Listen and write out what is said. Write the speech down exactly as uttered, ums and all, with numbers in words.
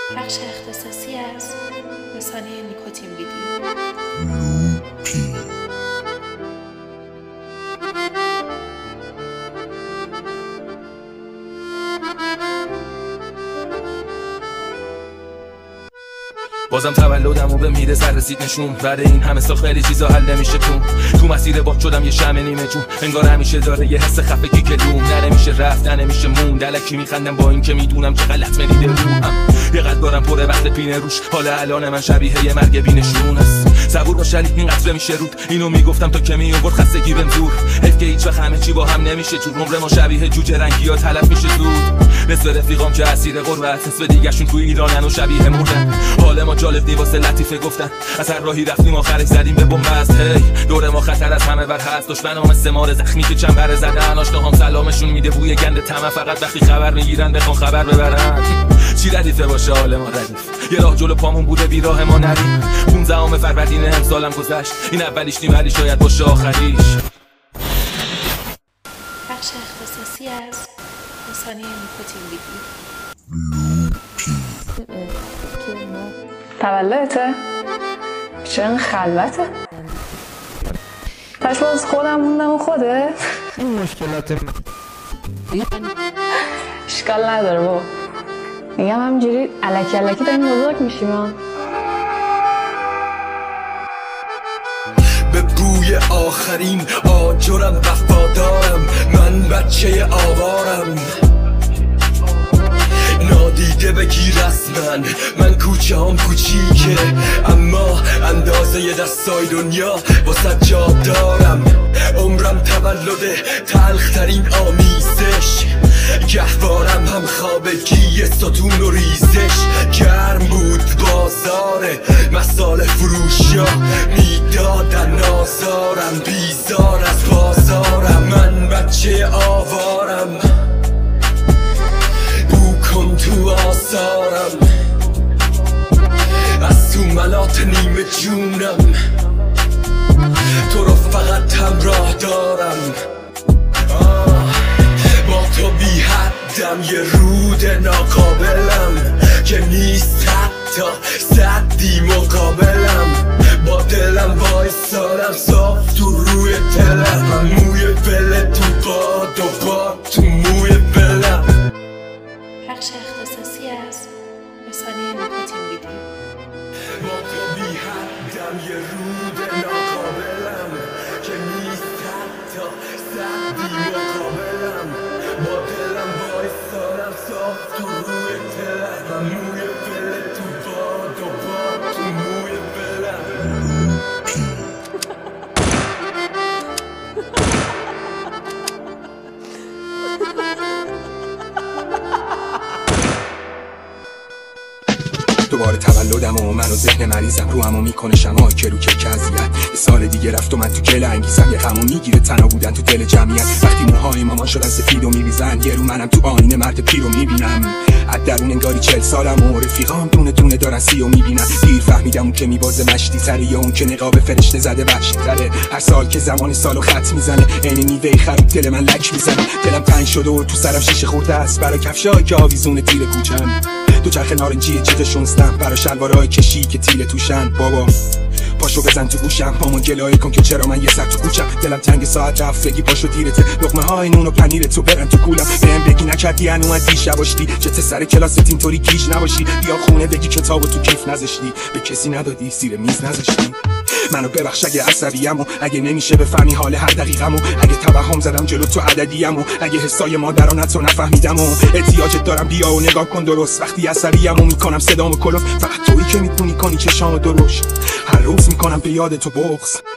بخش اختصاصی از رسانه نیکوتین ویدیو. لوپی بازم تولدمو به میره سر رسید نشون. بعد این همه سال خیلی چیزا حل نمیشه تون. تو مسیر باد شدم یه شمع نیمه جون. انگار همیشه داره یه حس خفگی که دوم. نه نمیشه رفت نه نمیشه موند. الکی میخندم با این که میدونم چه غلط مریده روحم. یه قد دارم پر وقت پینه روش. حال الان من شبیه یه مرگ بینشون است. صبور باش علی این قطره میشه رود. اینو میگفتم تا که میآورد خستگی بهم زور. حیف که هیچ وقت همه چی با هم نمیشه جور. عمر ما شبیه جوجه رنگی‌ها تلف میشه زود. نصف رفیقام که اسیر غربت، نصف دیگه‌شون تو ایرانن و شبیه مردن. حال ما جالب نی واسه لطیفه گفتن. از هر راهی رفتیم آخرش زدیم به بنبست. هی دور ما خطر از همه ور هست. دشمنام استعمار زخمی که چنبره زدن. آشناهام سلامشون میده بوی گند طمع. فقط وقتی خبر میگیرن بخوان خبر ببرن. چی ردیفه باشه حال ما ردیف. یه راه جلو پامون بوده بی راه ما نریم. پونزدهم فروردین امسالم گذشت. این اولیش نیم ولی شاید باشه آخریش. بخش اختصاصی از رسانه نیکوتین ویدیو. لوپی تولدته؟ چرا این خلوته؟ پس باز خودم موندم و خوده؟ این مشکلات اشکال نداره بابا. میگم همینجوری الکی الکی داریم بزرگ میشیم ها. به بوی آخرین آجرم وفادارم. من بچه آوارم نادیده بگیر از من. من کوچه هم کوچیکه اما اندازه دستای دنیا واسه جا دارم. عمرم تولد تلخترین آمیزش. گهوارم هم خوابگی ستون و ریزش. گرم بود بازار مسال فروشا میدادن آزارم. بیزار از بازارم من بچه آوارم. کن تو آثارم از تو ملات نیمه جونم. تو رو فقط همراه دارم. آه با تو بی حدم. یه رود ناقابلم که نیست حتی صدی مقابلم. با دلم وایسارم صاف تو روی دلم. موی بله تو باد و باد تو موی بلم. بخش اختصاصی از رسانه نیکوتین ویدیو. با تو بی حدم. یه رود ناقابلم که نیست حتی صدی مقابلم. با دلم وایسارم صاف تو روی دلم. موی بله تو باد و باد تو موی بلم. دوباره تولدم و من و ذهن مریضم رو همو میکنه شمای که رو که کذیت. یه سال دیگه رفت و من تو گل انگیزم. یه غمو میگیره تنها بودن تو دل جمعیت. وقتی موهای مامان شدن سفید و میریزن. یه رو منم تو آینه مرد پیر رو میبینم. از درون انگاری چل سالم و رفیقام دونه دونه دارن سی و میبینن. دیر فهمیدم اون که میبازه مشتی تره یا اون که نقاب فرشته زده وحشی تره. هر سال که زمان سالو خط میزنه عین میوه خروب دل من لک میزنه. دلم تنگ شده و تو سرم شیشه خورده است برای کفشایی که آویزون تیر کوچم. دو چرخ نارنجی جیغ شونستم برای شلوارای کشی که تیله توشن. بابا پاشو بزن تو گوشم پامون گلایه کن که چرا من یه سر تو کوچم. دلم تنگ ساعت رفت بگی پاشو دیرته. لقمه های نون و پنیر تو برن تو کولم. بهم بگی نکردی هنو از دیشب باشتی. چته سر کلاست اینطوری گیج نباشی. بیا خونه بگی کتابو تو کیف نذاشتی. به کسی ندادی زیر میز نذاشتی. منو ببخش اگه عصبیم و اگه نمیشه بفهمی حال هر دقیقم و اگه توهم زدم جلو تو عددیم و اگه حسای مادرانت رو نفهمیدم و احتیاجت دارم بیا و نگاه کن درست. وقتی عصبیم و میکنم صدامو کلوف. فقط تویی که میتونی کنی چشامو درشت. هر روز میکنم به یاد تو بغض.